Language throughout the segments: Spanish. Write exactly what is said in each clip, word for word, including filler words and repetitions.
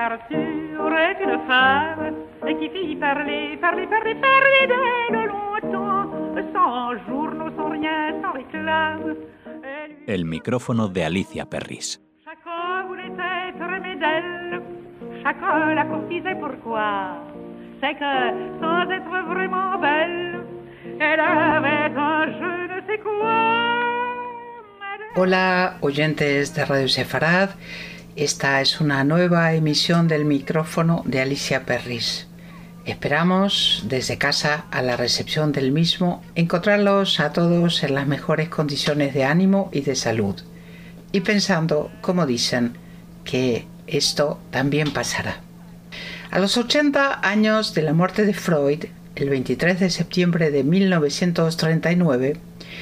Arthur est une femme qui fit parler, parler, parler, parler d'elle longtemps, sans journaux, sans rien, sans réclame. El micrófono de Alicia Perris. Chacun voulait être aimé d'elle, chacun la courtisait. Pourquoi? C'est que sans être vraiment belle, elle avait un je ne sais quoi. Hola, oyentes de Radio Sefarad. Esta es una nueva emisión del micrófono de Alicia Perris. Esperamos, desde casa a la recepción del mismo, encontrarlos a todos en las mejores condiciones de ánimo y de salud. Y pensando, como dicen, que esto también pasará. A los ochenta años de la muerte de Freud, el veintitrés de septiembre de mil novecientos treinta y nueve,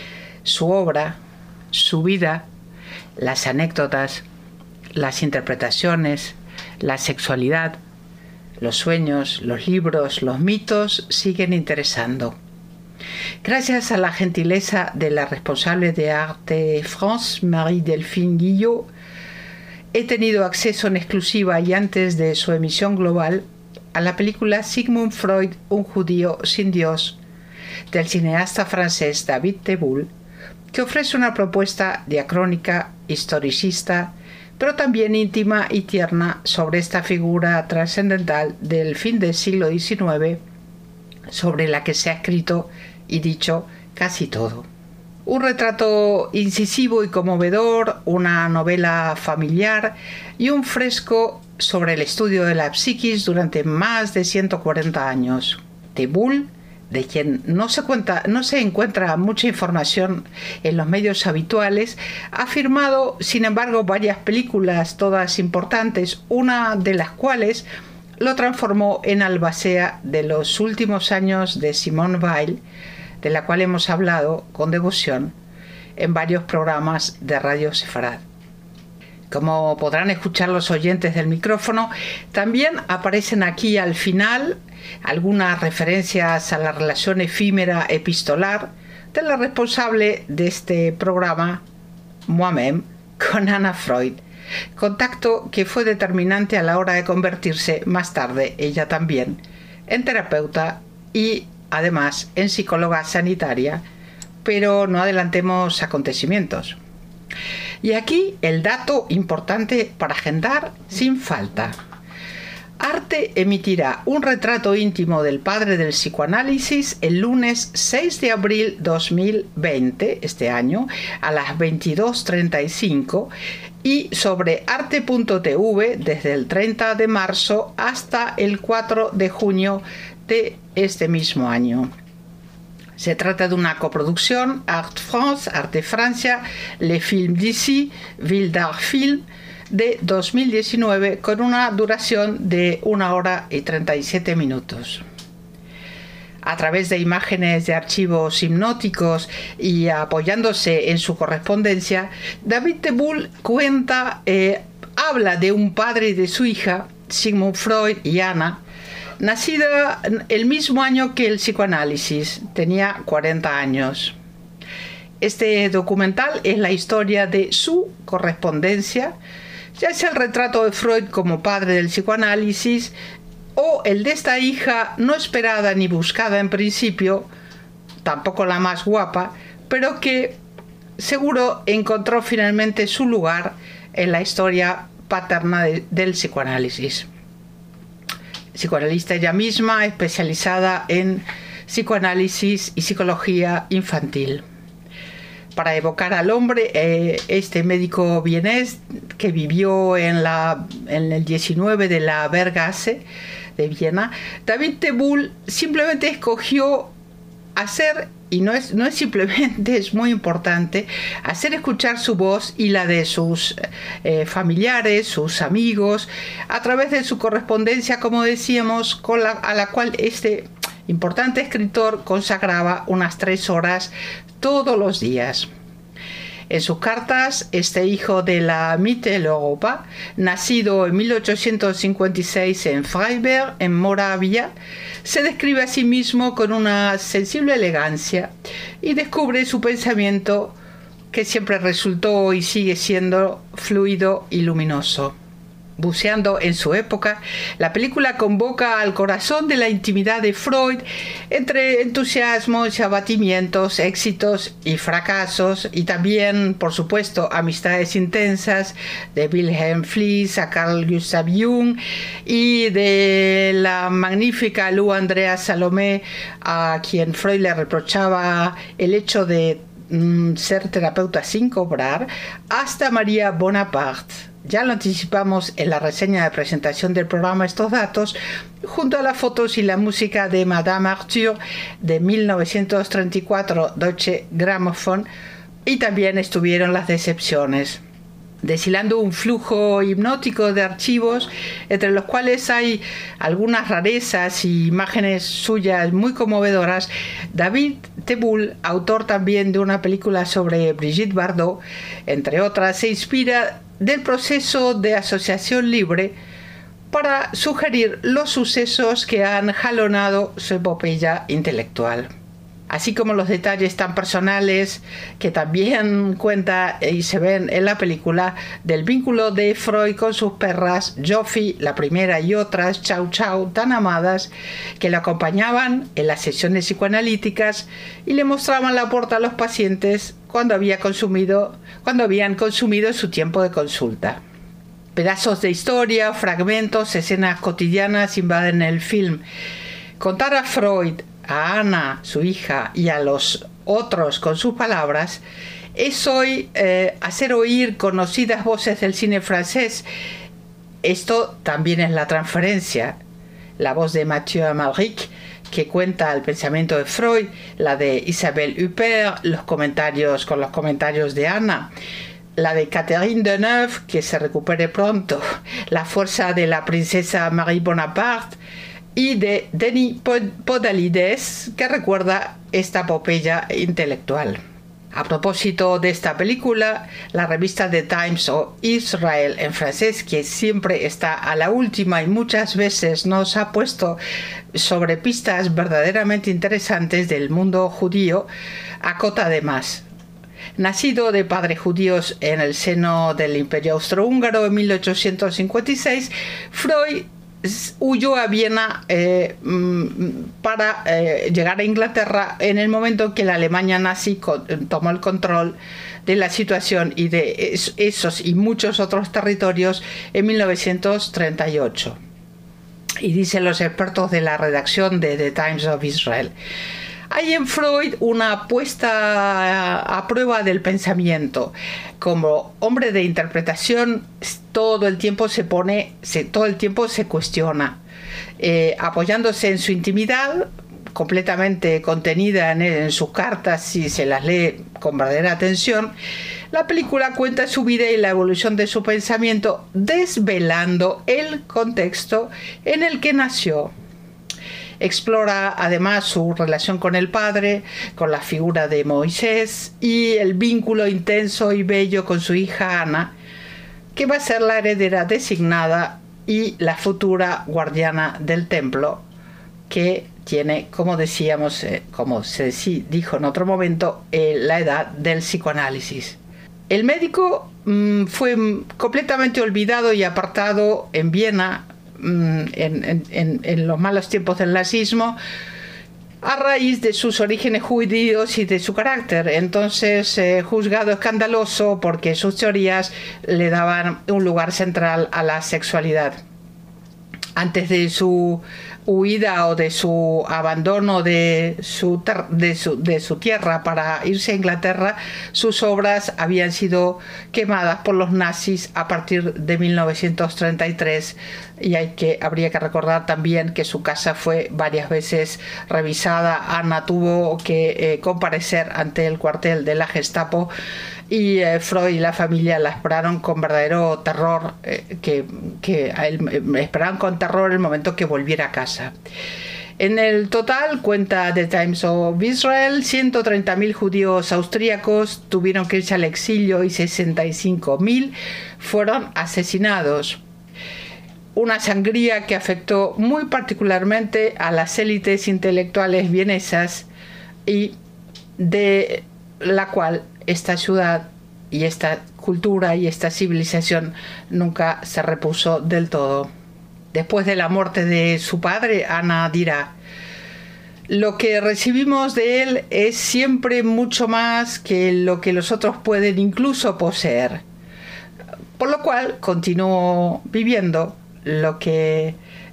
su obra, su vida, las anécdotas, las interpretaciones, la sexualidad, los sueños, los libros, los mitos siguen interesando. Gracias a la gentileza de la responsable de Arte France, Marie-Delphine Guillot, he tenido acceso en exclusiva y antes de su emisión global a la película Sigmund Freud, un judío sin Dios, del cineasta francés David Teboul, que ofrece una propuesta diacrónica, historicista, pero también íntima y tierna sobre esta figura trascendental del fin del siglo diecinueve, sobre la que se ha escrito y dicho casi todo. Un retrato incisivo y conmovedor, una novela familiar y un fresco sobre el estudio de la psiquis durante más de ciento cuarenta años. Teboul, de quien no se, cuenta, no se encuentra mucha información en los medios habituales, ha firmado, sin embargo, varias películas, todas importantes, una de las cuales lo transformó en albacea de los últimos años de Simone Weil, de la cual hemos hablado con devoción en varios programas de Radio Sefarad. Como podrán escuchar los oyentes del micrófono, también aparecen aquí al final algunas referencias a la relación efímera epistolar de la responsable de este programa, moi-même, con Anna Freud, contacto que fue determinante a la hora de convertirse más tarde, ella también, en terapeuta y además en psicóloga sanitaria, pero no adelantemos acontecimientos. Y aquí el dato importante para agendar sin falta. Arte emitirá un retrato íntimo del padre del psicoanálisis el lunes seis de abril de dos mil veinte, este año, a las veintidós treinta y cinco, y sobre arte punto t v desde el treinta de marzo hasta el cuatro de junio de este mismo año. Se trata de una coproducción Arte France, Arte Francia, Les Films d'Ici, Ville d'Art Film, de dos mil diecinueve, con una duración de una hora y treinta y siete minutos. A través de imágenes de archivos hipnóticos y apoyándose en su correspondencia, David Teboul cuenta, eh, habla de un padre y de su hija, Sigmund Freud y Anna, nacida el mismo año que el psicoanálisis, tenía cuarenta años. Este documental es la historia de su correspondencia, ya sea el retrato de Freud como padre del psicoanálisis o el de esta hija no esperada ni buscada en principio, tampoco la más guapa, pero que seguro encontró finalmente su lugar en la historia paterna de, del psicoanálisis. Psicoanalista ella misma, especializada en psicoanálisis y psicología infantil. Para evocar al hombre, eh, este médico vienés que vivió en, la, en el diecinueve de la Bergasse de Viena, David Teboul simplemente escogió hacer, y no es, no es simplemente, es muy importante, hacer escuchar su voz y la de sus eh, familiares, sus amigos, a través de su correspondencia, como decíamos, con la, a la cual este importante escritor consagraba unas tres horas todos los días. En sus cartas, este hijo de la Mitteleuropa, nacido en mil ochocientos cincuenta y seis en Freiberg, en Moravia, se describe a sí mismo con una sensible elegancia y descubre su pensamiento, que siempre resultó y sigue siendo fluido y luminoso. buceando en su época, la película convoca al corazón de la intimidad de Freud entre entusiasmos y abatimientos, éxitos y fracasos, y también, por supuesto, amistades intensas de Wilhelm Fliess a Carl Gustav Jung y de la magnífica Lou Andrea Salomé, a quien Freud le reprochaba el hecho de mm, ser terapeuta sin cobrar, hasta María Bonaparte. Ya lo anticipamos en la reseña de presentación del programa estos datos, junto a las fotos y la música de Madame Arthur de mil novecientos treinta y cuatro, Deutsche Grammophon, y también estuvieron las decepciones, deshilando un flujo hipnótico de archivos, entre los cuales hay algunas rarezas y imágenes suyas muy conmovedoras. David Teboul, autor también de una película sobre Brigitte Bardot, entre otras, se inspira del proceso de asociación libre para sugerir los sucesos que han jalonado su epopeya intelectual, así como los detalles tan personales que también cuenta y se ven en la película del vínculo de Freud con sus perras Joffy, la primera, y otras Chau Chau, tan amadas, que le acompañaban en las sesiones psicoanalíticas y le mostraban la puerta a los pacientes cuando había consumido, cuando habían consumido su tiempo de consulta. Pedazos de historia, fragmentos, escenas cotidianas invaden el film. Contar a Freud, a Ana, su hija, y a los otros con sus palabras, es hoy eh, hacer oír conocidas voces del cine francés. Esto también es la transferencia. La voz de Mathieu Amalric, que cuenta el pensamiento de Freud, la de Isabelle Huppert, los comentarios con los comentarios de Ana, la de Catherine Deneuve, que se recupere pronto, la fuerza de la princesa Marie Bonaparte, y de Denis Podalides, que recuerda esta epopeya intelectual. A propósito de esta película, la revista The Times o Israel en francés, que siempre está a la última y muchas veces nos ha puesto sobre pistas verdaderamente interesantes del mundo judío, acota además: nacido de padres judíos en el seno del Imperio Austrohúngaro en mil ochocientos cincuenta y seis, Freud huyó a Viena eh, para eh, llegar a Inglaterra en el momento en que la Alemania nazi con, tomó el control de la situación y de es, esos y muchos otros territorios en mil novecientos treinta y ocho. Y dicen los expertos de la redacción de The Times of Israel: hay en Freud una puesta a prueba del pensamiento. Como hombre de interpretación, todo el tiempo se pone, se, todo el tiempo se cuestiona, eh, apoyándose en su intimidad, completamente contenida en, en sus cartas, si se las lee con verdadera atención. La película cuenta su vida y la evolución de su pensamiento, desvelando el contexto en el que nació. Explora además su relación con el padre, con la figura de Moisés y el vínculo intenso y bello con su hija Ana, que va a ser la heredera designada y la futura guardiana del templo, que tiene, como decíamos, eh, como se dijo en otro momento, eh, la edad del psicoanálisis. El médico mmm, fue completamente olvidado y apartado en Viena En, en, en, en los malos tiempos del nazismo, a raíz de sus orígenes judíos y de su carácter. Entonces, eh, juzgado escandaloso porque sus teorías le daban un lugar central a la sexualidad. Antes de su huida o de su abandono de su, de su, de su tierra para irse a Inglaterra, sus obras habían sido quemadas por los nazis a partir de mil novecientos treinta y tres, y hay que, habría que recordar también que su casa fue varias veces revisada. Ana tuvo que eh, comparecer ante el cuartel de la Gestapo, y eh, Freud y la familia la esperaron con verdadero terror, eh, que, que él, eh, esperaban con terror el momento que volviera a casa. En el total, cuenta The Times of Israel, ciento treinta mil judíos austríacos tuvieron que irse al exilio y sesenta y cinco mil fueron asesinados. Una sangría que afectó muy particularmente a las élites intelectuales vienesas, y de la cual esta ciudad y esta cultura y esta civilización nunca se repuso del todo. Después de la muerte de su padre, Ana dirá: lo que recibimos de él es siempre mucho más que lo que los otros pueden incluso poseer. Por lo cual continuó viviendo lo que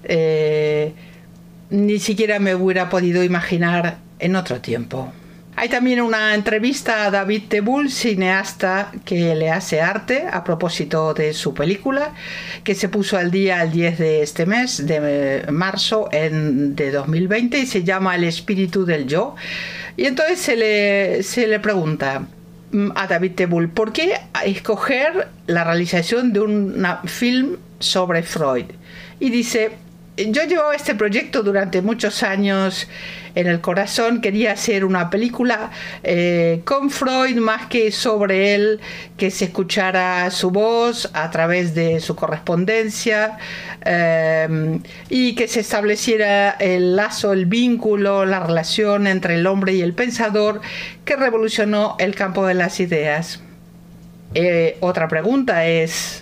eh, ni siquiera me hubiera podido imaginar en otro tiempo. Hay también una entrevista a David Teboul, cineasta que le hace arte, a propósito de su película, que se puso al día el diez de este mes, de marzo en, de dos mil veinte, y se llama El espíritu del yo. Y entonces se le, se le pregunta a David Teboul, ¿por qué escoger la realización de un film sobre Freud? Y dice: yo llevaba este proyecto durante muchos años en el corazón, quería hacer una película eh, con Freud más que sobre él, que se escuchara su voz a través de su correspondencia eh, y que se estableciera el lazo, el vínculo, la relación entre el hombre y el pensador que revolucionó el campo de las ideas. Eh, otra pregunta es: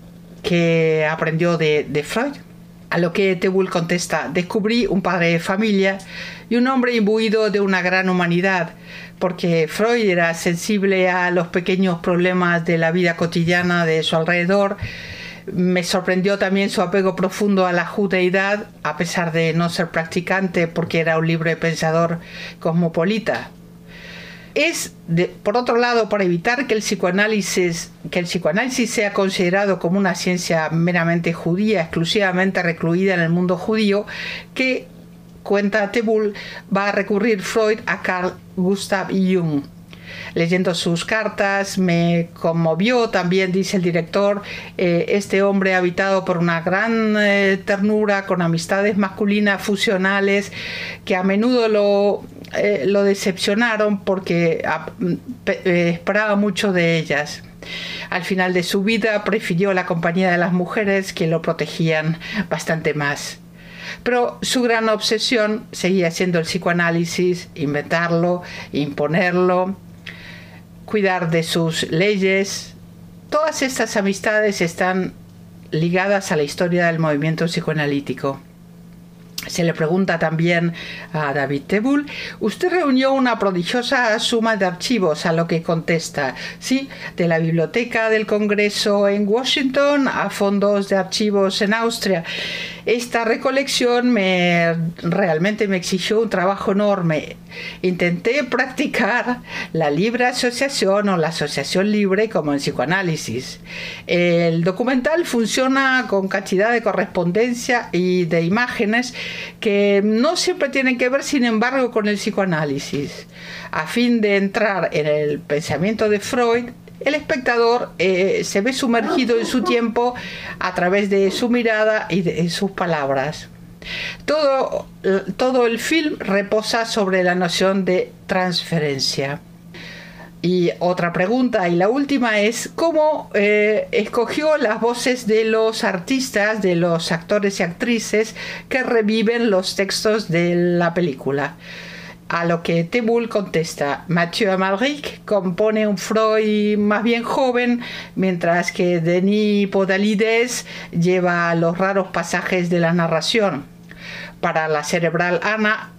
¿qué aprendió de, de Freud? A lo que Teboul contesta: descubrí un padre de familia y un hombre imbuido de una gran humanidad, porque Freud era sensible a los pequeños problemas de la vida cotidiana de su alrededor. Me sorprendió también su apego profundo a la judeidad, a pesar de no ser practicante, porque era un libre pensador cosmopolita. Es, de, por otro lado, para evitar que el psicoanálisis, que el psicoanálisis sea considerado como una ciencia meramente judía, exclusivamente recluida en el mundo judío, que, cuenta Teboul, va a recurrir Freud a Carl Gustav Jung. Leyendo sus cartas me conmovió también, dice el director, eh, este hombre habitado por una gran eh, ternura, con amistades masculinas fusionales que a menudo lo, eh, lo decepcionaron porque a, eh, esperaba mucho de ellas. Al final de su vida prefirió la compañía de las mujeres, que lo protegían bastante más. Pero su gran obsesión seguía siendo el psicoanálisis, inventarlo, imponerlo, cuidar de sus leyes. Todas estas amistades están ligadas a la historia del movimiento psicoanalítico. Se le pregunta también a David Teboul: usted reunió una prodigiosa suma de archivos, a lo que contesta: sí, de la biblioteca del Congreso en Washington a fondos de archivos en Austria. Esta recolección me, realmente me exigió un trabajo enorme. Intenté practicar la libre asociación o la asociación libre como en psicoanálisis. El documental funciona con cantidad de correspondencia y de imágenes que no siempre tienen que ver, sin embargo, con el psicoanálisis. A fin de entrar en el pensamiento de Freud, el espectador eh, se ve sumergido en su tiempo a través de su mirada y de sus palabras. Todo, todo el film reposa sobre la noción de transferencia. Y otra pregunta, y la última, es cómo eh, escogió las voces de los artistas, de los actores y actrices que reviven los textos de la película. A lo que Teboul contesta: Mathieu Amalric compone un Freud más bien joven, mientras que Denis Podalides lleva los raros pasajes de la narración. Para la cerebral Ana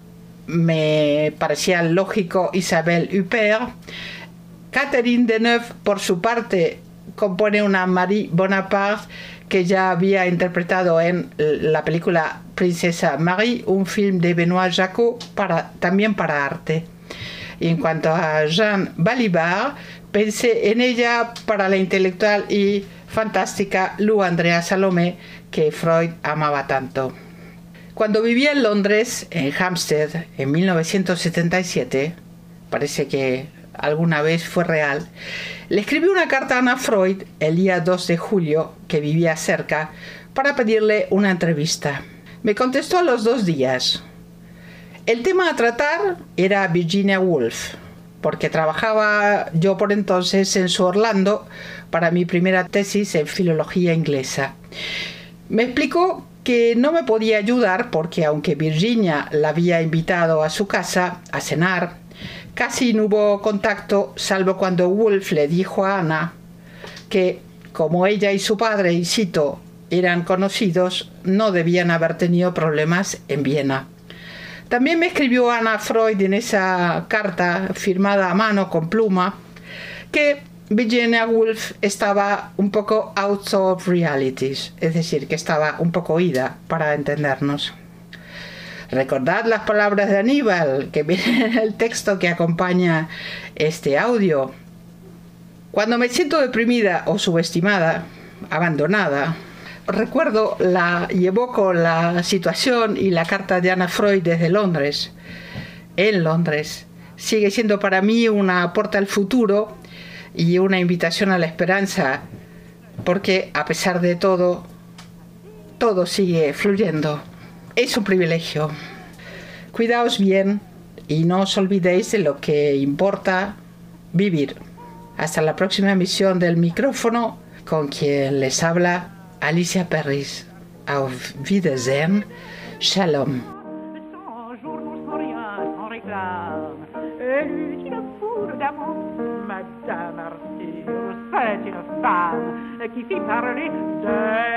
me parecía lógico Isabelle Huppert. Catherine Deneuve, por su parte, compone una Marie Bonaparte que ya había interpretado en la película Princesa Marie, un film de Benoît Jacot, para, también para arte. Y en cuanto a Jeanne Balibar, pensé en ella para la intelectual y fantástica Lou Andrea Salomé, que Freud amaba tanto. Cuando vivía en Londres, en Hampstead, en mil novecientos setenta y siete, parece que alguna vez fue real, le escribí una carta a Ana Freud el día dos de julio, que vivía cerca, para pedirle una entrevista. Me contestó a los dos días. El tema a tratar era Virginia Woolf, porque trabajaba yo por entonces en su Orlando para mi primera tesis en filología inglesa. Me explicó que no me podía ayudar porque, aunque Virginia la había invitado a su casa a cenar, casi no hubo contacto, salvo cuando Woolf le dijo a Ana que, como ella y su padre, y cito, eran conocidos, no debían haber tenido problemas en Viena. También me escribió Anna Freud en esa carta firmada a mano con pluma que Virginia Woolf estaba un poco out of realities, es decir, que estaba un poco ida, para entendernos. Recordad las palabras de Aníbal, que viene en el texto que acompaña este audio. Cuando me siento deprimida o subestimada, abandonada, recuerdo la, y evoco la situación y la carta de Anna Freud desde Londres. En Londres sigue siendo para mí una puerta al futuro y una invitación a la esperanza, porque a pesar de todo, todo sigue fluyendo. Es un privilegio. Cuidaos bien y no os olvidéis de lo que importa: vivir. Hasta la próxima emisión del micrófono, con quien les habla Alicia Perris. Auf Wiedersehen. Shalom. Madame Arthur, c'est une femme qui fit parler de